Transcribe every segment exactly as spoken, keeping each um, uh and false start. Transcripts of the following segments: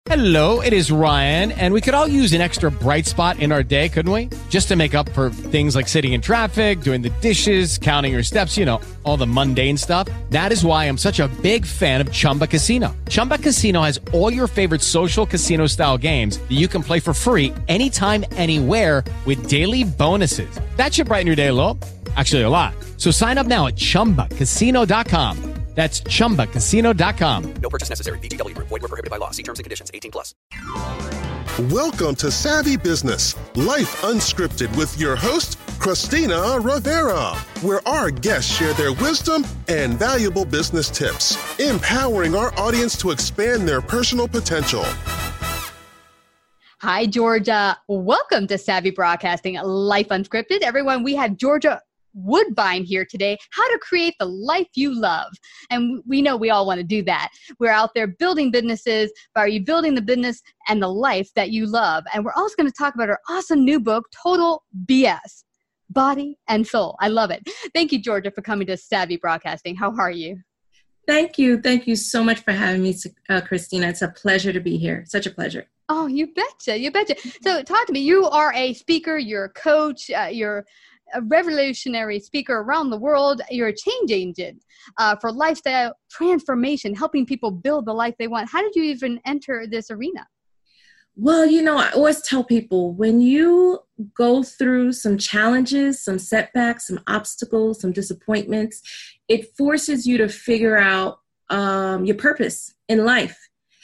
Hello, it is Ryan, and we could all use an extra bright spot in our day, couldn't we? Just to make up for things like sitting in traffic, doing the dishes, counting your steps, you know, all the mundane stuff. That is why I'm such a big fan of Chumba Casino. Chumba Casino has all your favorite social casino-style games that you can play for free anytime, anywhere with daily bonuses. That should brighten your day a little. Actually, a lot. So sign up now at chumba casino dot com. That's chumba casino dot com. No purchase necessary. V G W Group. Void where prohibited by law. See terms and conditions. eighteen plus. Welcome to Savvy Business, Life Unscripted with your host, Christina Rivera, where our guests share their wisdom and valuable business tips, empowering our audience to expand their personal potential. Hi, Georgia. Welcome to Savvy Broadcasting, Life Unscripted. Everyone, we have Georgia Woodbine here today, how to create the life you love. And we know we all want to do that. We're out there building businesses, but are you building the business and the life that you love? And we're also going to talk about our awesome new book, Total B S, Body and Soul. I love it. Thank you, Georgia, for coming to Savvy Broadcasting. How are you? Thank you. Thank you so much for having me, uh, Christina. It's a pleasure to be here. Such a pleasure. Oh, you betcha. You betcha. So talk to me. You are a speaker, you're a coach, uh, you're a revolutionary speaker around the world. You're a change agent uh, for lifestyle transformation, helping people build the life they want. How did you even enter this arena? Well, you know, I always tell people when you go through some challenges, some setbacks, some obstacles, some disappointments, it forces you to figure out um, your purpose in life.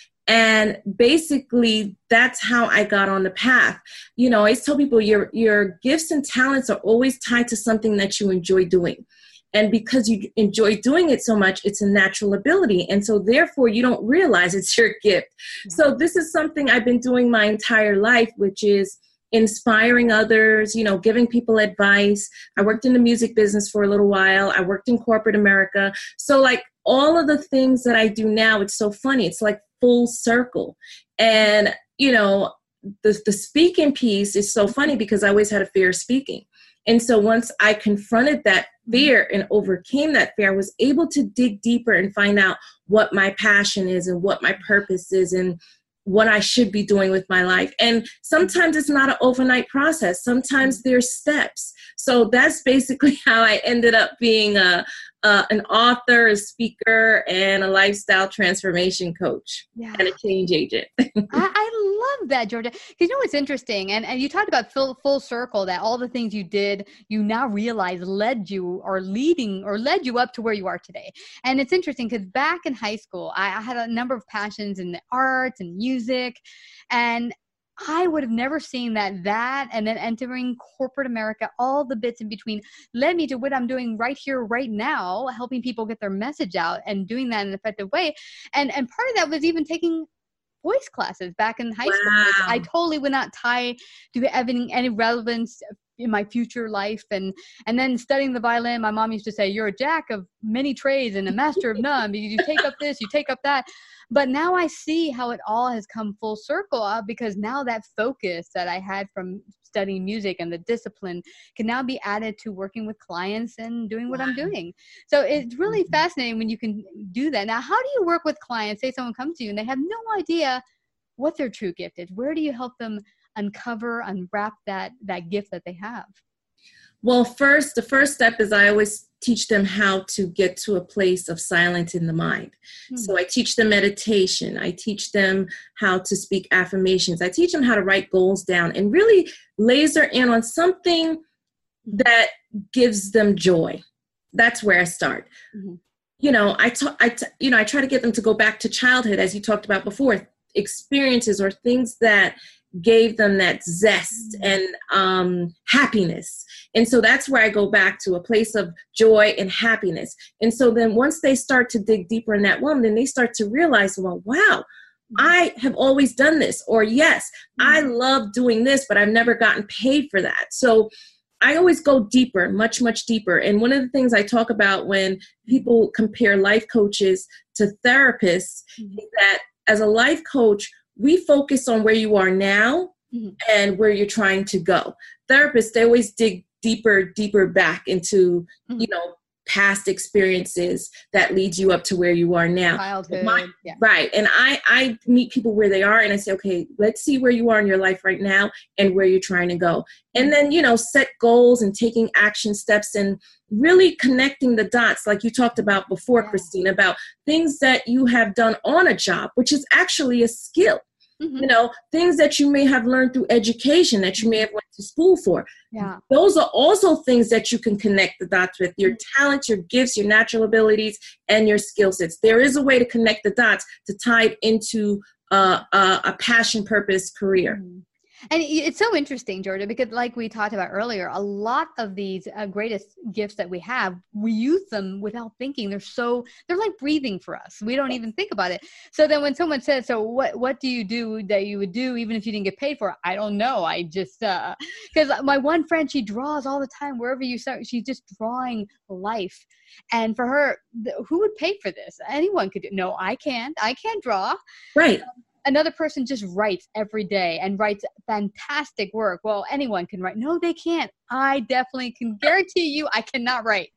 And basically, that's how I got on the path. You know, I always tell people your your gifts and talents are always tied to something that you enjoy doing. And because you enjoy doing it so much, it's a natural ability. And so therefore, you don't realize it's your gift. Mm-hmm. So this is something I've been doing my entire life, which is inspiring others, you know, giving people advice. I worked in the music business for a little while. I worked in corporate America. So like all of the things that I do now, it's so funny. It's like full circle. And, you know, the, the speaking piece is so funny because I always had a fear of speaking. And so once I confronted that fear and overcame that fear, I was able to dig deeper and find out what my passion is and what my purpose is and what I should be doing with my life. And sometimes it's not an overnight process. Sometimes there's steps. So that's basically how I ended up being a, uh, an author, a speaker, and a lifestyle transformation coach yeah. and a change agent. I, I love that, Georgia. Because you know what's interesting, and, and you talked about full, full circle, that all the things you did, you now realize led you or leading or led you up to where you are today. And it's interesting because back in high school, I, I had a number of passions in the arts and music, and I would have never seen that that and then entering corporate America, all the bits in between led me to what I'm doing right here, right now, helping people get their message out and doing that in an effective way. And and part of that was even taking voice classes back in high wow. school, which I totally would not tie to having any relevance in my future life. And and then studying the violin, my mom used to say, you're a jack of many trades and a master of none, because you take up this, you take up that. But now I see how it all has come full circle uh, because now that focus that I had from studying music and the discipline can now be added to working with clients and doing what wow. I'm doing. So it's really fascinating when you can do that. Now, how do you work with clients? Say someone comes to you and they have no idea what their true gift is. Where do you help them uncover, unwrap that that gift that they have? Well, first, the first step is I always teach them how to get to a place of silence in the mind. Mm-hmm. So I teach them meditation. I teach them how to speak affirmations. I teach them how to write goals down and really laser in on something that gives them joy. That's where I start. Mm-hmm. You know, I, t- I t- you know, I try to get them to go back to childhood, as you talked about before, experiences or things that gave them that zest and um, happiness. And so that's where I go back to a place of joy and happiness. And so then once they start to dig deeper in that one, then they start to realize, well, wow, I have always done this. Or yes, I love doing this, but I've never gotten paid for that. So I always go deeper, much, much deeper. And one of the things I talk about when people compare life coaches to therapists mm-hmm. is that as a life coach, we focus on where you are now mm-hmm. and where you're trying to go. Therapists, they always dig deeper, deeper back into, mm-hmm. you know, past experiences that leads you up to where you are now. Childhood. My, yeah. Right. And I, I meet people where they are and I say, okay, let's see where you are in your life right now and where you're trying to go. And then, you know, set goals and taking action steps and really connecting the dots like you talked about before, Yeah. Christine, about things that you have done on a job, which is actually a skill. Mhm. You know, things that you may have learned through education that you may have went to school for. Yeah. Those are also things that you can connect the dots with, your talents, your gifts, your natural abilities, and your skill sets. There is a way to connect the dots to tie it into uh, a, a passion, purpose, career. Mhm. And i- it's so interesting, Georgia, because like we talked about earlier, a lot of these uh, greatest gifts that we have, we use them without thinking. They're so, they're like breathing for us. We don't even think about it. So then when someone says, so what, what do you do that you would do even if you didn't get paid for it? I don't know. I just, uh, because my one friend, she draws all the time, wherever you start, she's just drawing life. And for her, th- who would pay for this? Anyone could do. No, I can't. I can't draw. Right. Another person just writes every day and writes fantastic work. Well, anyone can write. No, they can't. I definitely can guarantee you I cannot write.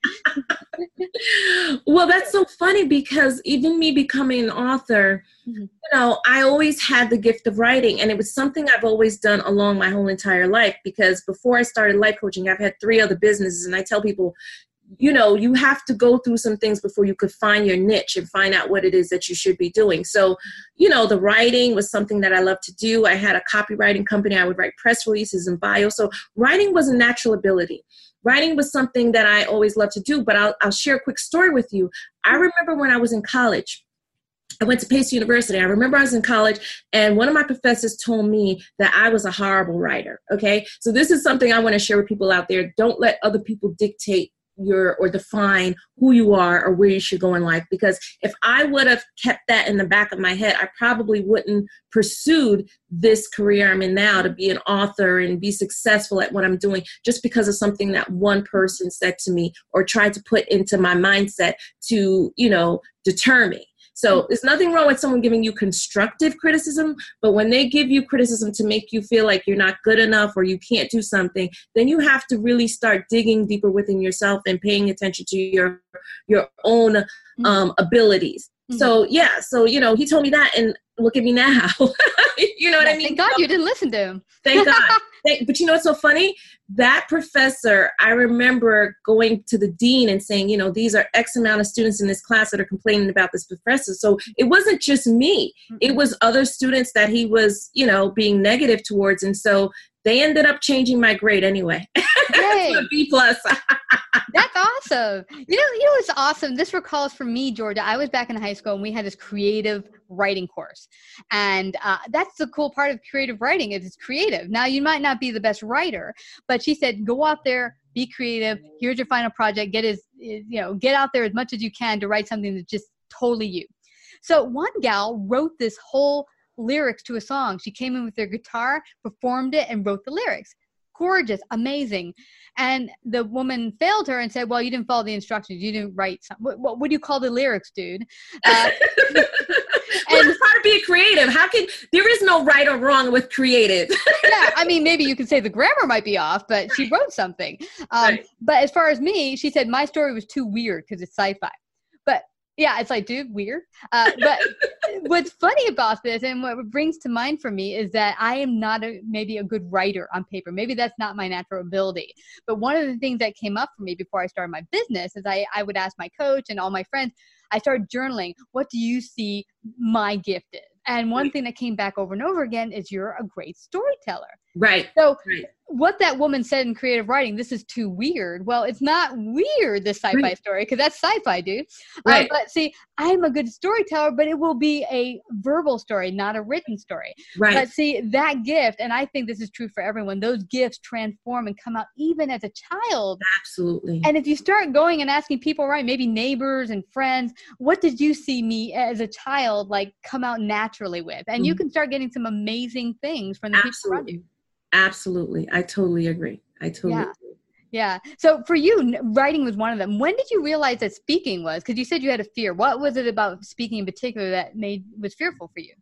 Well, that's so funny because even me becoming an author, Mhm. you know, I always had the gift of writing, and it was something I've always done along my whole entire life. Because before I started life coaching, I've had three other businesses, and I tell people, you know, you have to go through some things before you could find your niche and find out what it is that you should be doing. So, you know, the writing was something that I love to do. I had a copywriting company. I would write press releases and bios. So writing was a natural ability. Writing was something that I always loved to do, but I'll, I'll share a quick story with you. I remember when I was in college, I went to Pace University. I remember I was in college and one of my professors told me that I was a horrible writer. Okay. So this is something I want to share with people out there. Don't let other people dictate your or define who you are or where you should go in life. Because if I would have kept that in the back of my head, I probably wouldn't pursued this career I'm in now to be an author and be successful at what I'm doing just because of something that one person said to me or tried to put into my mindset to, you know, deter me. So there's nothing wrong with someone giving you constructive criticism, but when they give you criticism to make you feel like you're not good enough or you can't do something, then you have to really start digging deeper within yourself and paying attention to your your own um, abilities. Mm-hmm. So yeah, so you know, he told me that, and look at me now. You know what yeah, I mean? Thank God so, you didn't listen to him. Thank God. But you know what's so funny? That professor, I remember going to the dean and saying, you know, these are X amount of students in this class that are complaining about this professor. So it wasn't just me. Mm-hmm. It was other students that he was, you know, being negative towards. And so they ended up changing my grade anyway. Yay. To a B plus. That's awesome. You know, you know what's awesome? This recalls for me, Georgia. I was back in high school and we had this creative writing course. And uh, that's the cool part of creative writing is it's creative. Now, you might not be the best writer, but she said, go out there, be creative. Here's your final project. Get as, you know, get out there as much as you can to write something that's just totally you. So one gal wrote this whole lyrics to a song. She came in with her guitar, performed it, and wrote the lyrics. Gorgeous, amazing. And the woman failed her and said, well, you didn't follow the instructions. You didn't write something. What, what, what do you call the lyrics, dude? Uh, and it's hard to be a creative. How can, there is no right or wrong with creative. Yeah, I mean, maybe you could say the grammar might be off, but she wrote something. Um, right. But as far as me, she said my story was too weird because it's sci-fi. But yeah, it's like, dude, weird. Uh, but what's funny about this and what it brings to mind for me is that I am not a, maybe a good writer on paper. Maybe that's not my natural ability. But one of the things that came up for me before I started my business is I, I would ask my coach and all my friends, I started journaling, what do you see my gift is? And one thing that came back over and over again is you're a great storyteller. Right. So right. what that woman said in creative writing, this is too weird. Well, it's not weird, this sci-fi right. story, because that's sci-fi, dude. Right. Um, but see, I'm a good storyteller, but it will be a verbal story, not a written story. Right. But see, that gift, and I think this is true for everyone, those gifts transform and come out even as a child. Absolutely. And if you start going and asking people, right, maybe neighbors and friends, what did you see me as a child like come out naturally with? And mm-hmm. you can start getting some amazing things from the Absolutely. people around you. Absolutely. I totally agree. I totally yeah. agree. Yeah. So for you, writing was one of them. When did you realize that speaking was? Because you said you had a fear. What was it about speaking in particular that made was fearful for you?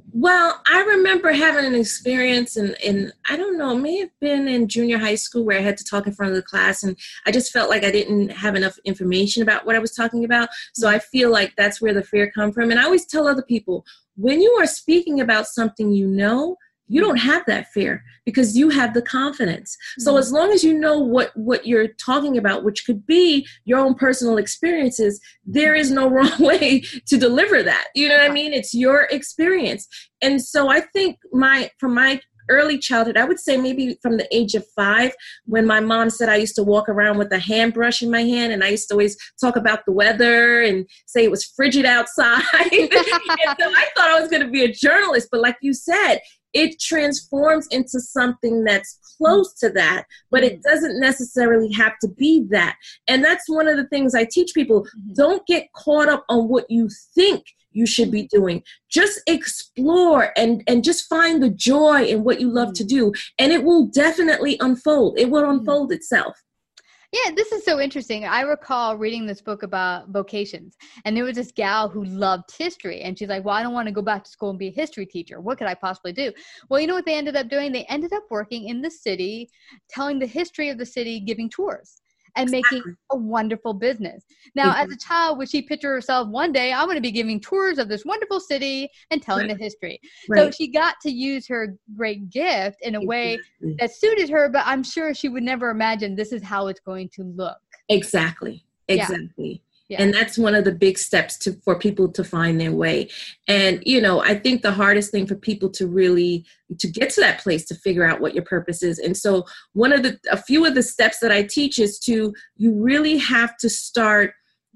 Well, I remember having an experience in, in, I don't know, it may have been in junior high school where I had to talk in front of the class, and I just felt like I didn't have enough information about what I was talking about. So I feel like that's where the fear comes from. And I always tell other people, when you are speaking about something you know, you don't have that fear because you have the confidence. So as long as you know what, what you're talking about, which could be your own personal experiences, there is no wrong way to deliver that. You know what I mean? It's your experience. And so I think my, from my early childhood, I would say maybe from the age of five, when my mom said I used to walk around with a hand brush in my hand, and I used to always talk about the weather and say it was frigid outside. And so I thought I was going to be a journalist. But like you said, it transforms into something that's close to that, but it doesn't necessarily have to be that. And that's one of the things I teach people. Don't get caught up on what you think you should be doing. Just explore and, and just find the joy in what you love to do. And it will definitely unfold. It will unfold itself. Yeah, this is so interesting. I recall reading this book about vocations, and there was this gal who loved history, and she's like, well, I don't want to go back to school and be a history teacher. What could I possibly do? Well, you know what they ended up doing? They ended up working in the city, telling the history of the city, giving tours, and making Exactly. a wonderful business. Now, Exactly. as a child, would she picture herself one day, I'm going to be giving tours of this wonderful city and telling Right. the history. Right. So she got to use her great gift in a way Exactly. that suited her, but I'm sure she would never imagine this is how it's going to look. Exactly. Exactly. Yeah. And that's one of the big steps to for people to find their way. And, you know, I think the hardest thing for people to really, to get to that place to figure out what your purpose is. And so one of the, a few of the steps that I teach is to, you really have to start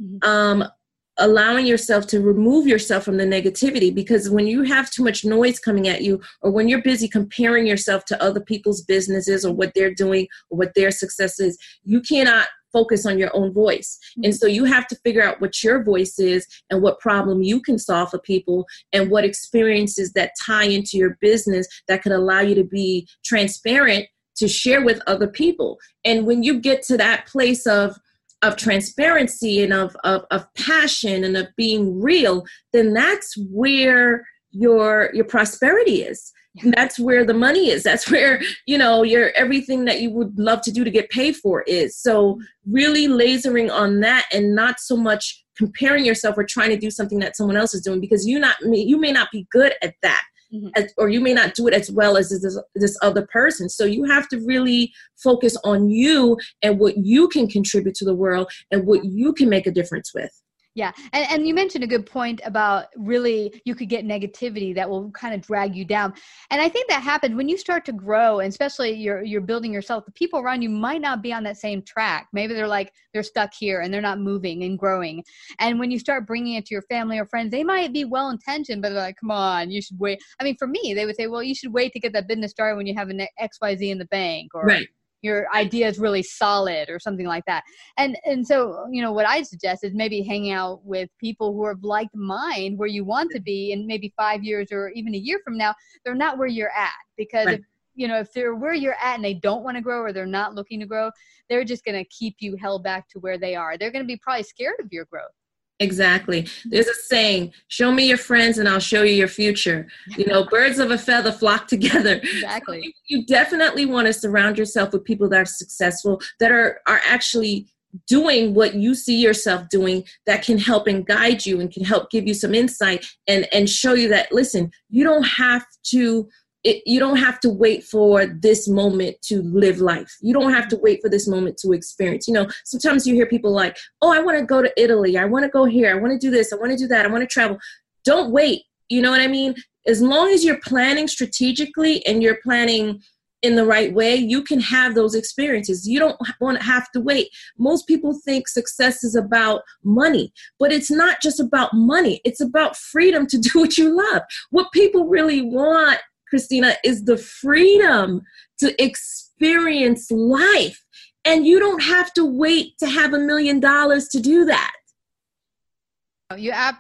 um, allowing yourself to remove yourself from the negativity, because when you have too much noise coming at you, or when you're busy comparing yourself to other people's businesses or what they're doing or what their success is, you cannot focus on your own voice. And so you have to figure out what your voice is and what problem you can solve for people and what experiences that tie into your business that could allow you to be transparent to share with other people. And when you get to that place of of transparency and of, of, of passion and of being real, then that's where your your prosperity is. And that's where the money is. That's where, you know, your everything that you would love to do to get paid for is. So really lasering on that and not so much comparing yourself or trying to do something that someone else is doing, because you not you may not be good at that. Mm-hmm. As, or you may not do it as well as this, this other person. So you have to really focus on you and what you can contribute to the world and what you can make a difference with. Yeah. And, and you mentioned a good point about really you could get negativity that will kind of drag you down. And I think that happens when you start to grow, and especially you're, you're building yourself. The people around you might not be on that same track. Maybe they're like, they're stuck here and they're not moving and growing. And when you start bringing it to your family or friends, they might be well-intentioned, but they're like, come on, you should wait. I mean, for me, they would say, well, you should wait to get that business started when you have an X Y Z in the bank, or right. your idea is really solid or something like that. And and so, you know, what I suggest is maybe hanging out with people who are of like mind where you want to be, and maybe five years or even a year from now, they're not where you're at. Because, Right. if, you know, if they're where you're at and they don't want to grow or they're not looking to grow, they're just going to keep you held back to where they are. They're going to be probably scared of your growth. Exactly. There's a saying, show me your friends and I'll show you your future. You know, birds of a feather flock together. Exactly. So you, you definitely want to surround yourself with people that are successful, that are, are actually doing what you see yourself doing, that can help and guide you and can help give you some insight and, and show you that, listen, you don't have to It, you don't have to wait for this moment to live life. You don't have to wait for this moment to experience. You know, sometimes you hear people like, oh, I want to go to Italy. I want to go here. I want to do this. I want to do that. I want to travel. Don't wait. You know what I mean? As long as you're planning strategically and you're planning in the right way, you can have those experiences. You don't want to have to wait. Most people think success is about money, but it's not just about money. It's about freedom to do what you love. What people really want, Christina, is the freedom to experience life. And you don't have to wait to have a million dollars to do that. You ab-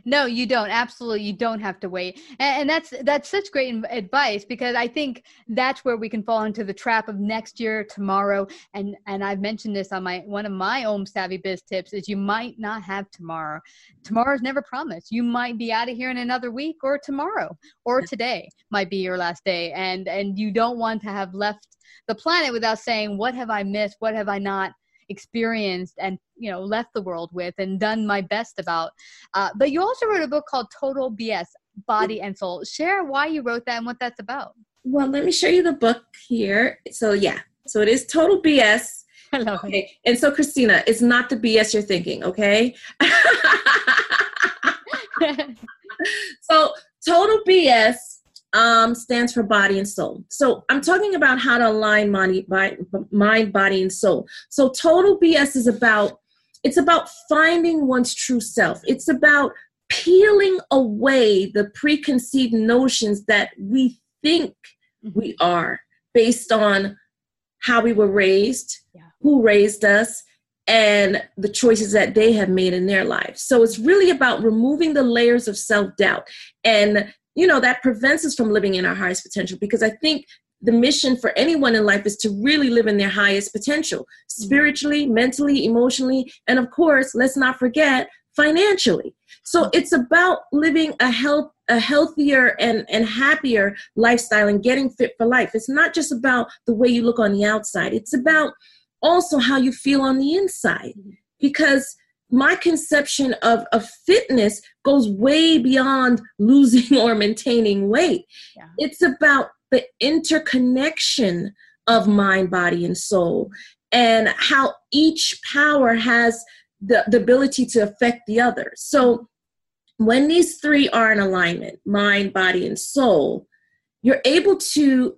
No, you don't. Absolutely, you don't have to wait. And, and that's that's such great advice, because I think that's where we can fall into the trap of next year, tomorrow. And and I've mentioned this on my one of my own Savvy Biz tips is you might not have tomorrow. Tomorrow's never promised. You might be out of here in another week, or tomorrow, or today might be your last day. And and you don't want to have left the planet without saying, what have I missed? What have I not experienced and, you know, left the world with and done my best about. Uh, but you also wrote a book called Total B S, Body and Soul. Share why you wrote that and what that's about. Well, let me show you the book here. So yeah, so it is Total B S. I love okay. it. And so Christina, it's not the B S you're thinking, okay? So Total B S Um, stands for body and soul. So I'm talking about how to align mind, mind, body, and soul. So Total B S is about, it's about finding one's true self. It's about peeling away the preconceived notions that we think we are based on how we were raised, yeah. who raised us, and the choices that they have made in their lives. So it's really about removing the layers of self-doubt. And you know, that prevents us from living in our highest potential, because I think the mission for anyone in life is to really live in their highest potential, spiritually, mentally, emotionally, and of course, let's not forget, financially. So it's about living a health, a healthier and, and happier lifestyle and getting fit for life. It's not just about the way you look on the outside. It's about also how you feel on the inside, because my conception of, of fitness goes way beyond losing or maintaining weight. Yeah. It's about the interconnection of mind, body, and soul, and how each power has the, the ability to affect the other. So when these three are in alignment, mind, body, and soul, you're able to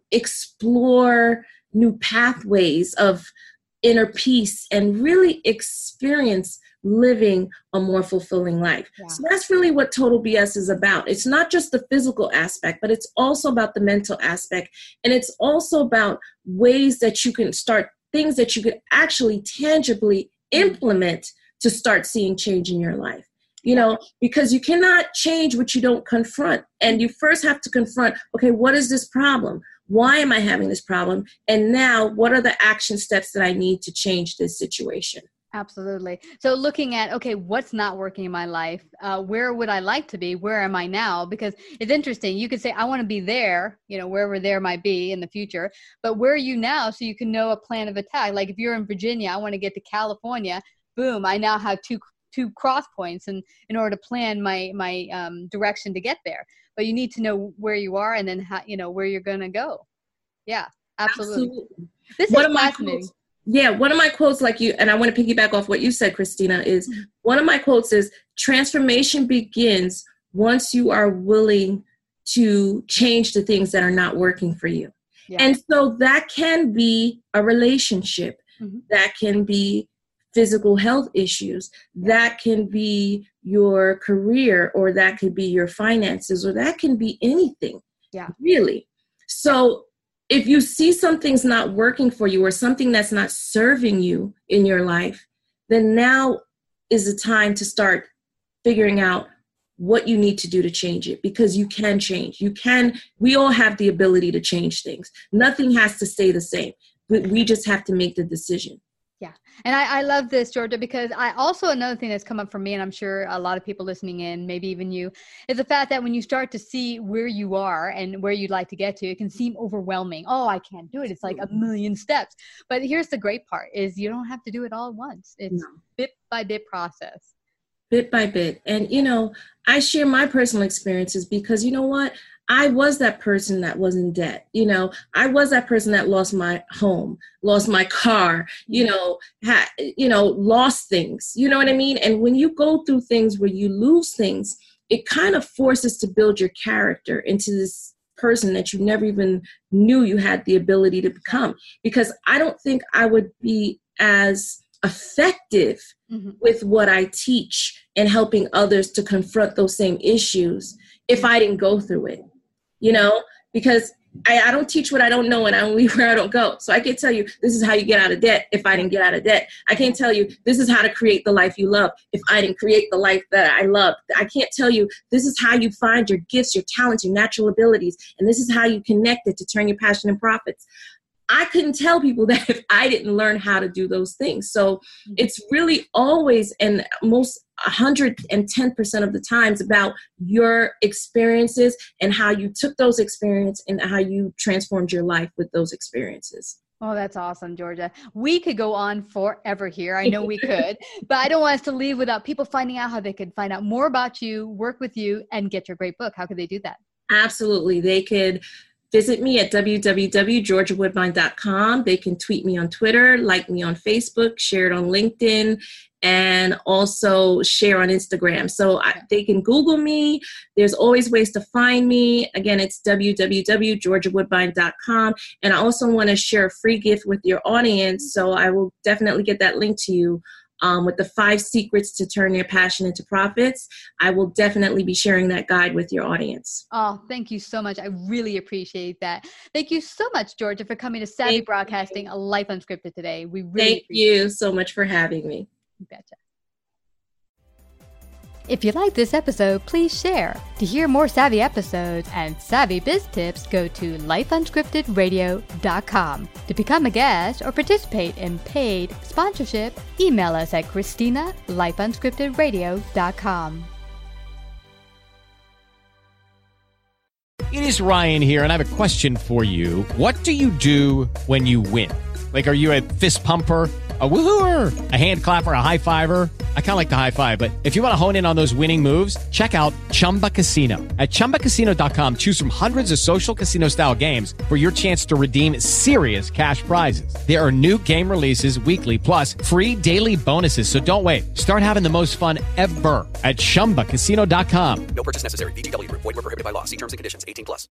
explore new pathways of inner peace and really experience living a more fulfilling life. Yeah. So that's really what Total B S is about. It's not just the physical aspect, but it's also about the mental aspect. And it's also about ways that you can start, things that you could actually tangibly implement to start seeing change in your life. You know, because you cannot change what you don't confront. And you first have to confront, okay, what is this problem? Why am I having this problem? And now what are the action steps that I need to change this situation? Absolutely. So looking at, okay, what's not working in my life? Uh, where would I like to be? Where am I now? Because it's interesting. You could say, I want to be there, you know, wherever there might be in the future, but where are you now? So you can know a plan of attack. Like if you're in Virginia, I want to get to California. Boom. I now have two two cross points and in order to plan my, my um, direction to get there. But you need to know where you are and then how, you know, where you're going to go. Yeah, absolutely. absolutely. This One is of my fascinating. Quotes, yeah, one of my quotes, like you, and I want to piggyback off what you said, Christina, is mm-hmm. one of my quotes is, transformation begins once you are willing to change the things that are not working for you. Yeah. And so that can be a relationship, mm-hmm. that can be physical health issues, that can be your career, or that could be your finances, or that can be anything. Yeah, really. So if you see something's not working for you or something that's not serving you in your life, then now is the time to start figuring out what you need to do to change it, because you can change. You can, we all have the ability to change things. Nothing has to stay the same, but we just have to make the decision. Yeah. And I, I love this, Georgia, because I also, another thing that's come up for me, and I'm sure a lot of people listening in, maybe even you, is the fact that when you start to see where you are and where you'd like to get to, it can seem overwhelming. Oh, I can't do it. It's like a million steps. But here's the great part is you don't have to do it all at once. It's no. bit by bit process. Bit by bit. And, you know, I share my personal experiences because, you know what? I was that person that was in debt. You know, I was that person that lost my home, lost my car, you know, had, you know, lost things, you know what I mean? And when you go through things where you lose things, it kind of forces to build your character into this person that you never even knew you had the ability to become. Because I don't think I would be as effective mm-hmm. with what I teach and helping others to confront those same issues if I didn't go through it. You know, because I, I don't teach what I don't know, and I don't leave where I don't go. So I can't tell you this is how you get out of debt if I didn't get out of debt. I can't tell you this is how to create the life you love if I didn't create the life that I love. I can't tell you this is how you find your gifts, your talents, your natural abilities, and this is how you connect it to turn your passion into profits. I couldn't tell people that if I didn't learn how to do those things. So it's really always, and most one hundred ten percent of the times, about your experiences and how you took those experiences and how you transformed your life with those experiences. Oh, that's awesome, Georgia. We could go on forever here. I know we could, but I don't want us to leave without people finding out how they could find out more about you, work with you, and get your great book. How could they do that? Absolutely. They could visit me at w w w dot georgia woodbine dot com. They can tweet me on Twitter, like me on Facebook, share it on LinkedIn, and also share on Instagram. So I, they can Google me. There's always ways to find me. Again, it's w w w dot georgia woodbine dot com. And I also want to share a free gift with your audience. So I will definitely get that link to you. Um, with the five secrets to turn your passion into profits. I will definitely be sharing that guide with your audience. Oh, thank you so much. I really appreciate that. Thank you so much, Georgia, for coming to Savvy thank Broadcasting, you. A Life Unscripted today. We really Thank you so much for having me. You betcha. If you like this episode, please share. To hear more Savvy episodes and Savvy Biz Tips, go to life unscripted radio dot com. To become a guest or participate in paid sponsorship, email us at Christina at life unscripted radio dot com. It is Ryan here, and I have a question for you. What do you do when you win? Like, are you a fist pumper, a woohooer, a hand clapper, a high fiver? I kind of like the high five, but if you want to hone in on those winning moves, check out Chumba Casino. At chumba casino dot com, choose from hundreds of social casino style games for your chance to redeem serious cash prizes. There are new game releases weekly, plus free daily bonuses. So don't wait. Start having the most fun ever at chumba casino dot com. No purchase necessary. V G W Group. Void where prohibited by law. See terms and conditions. eighteen plus.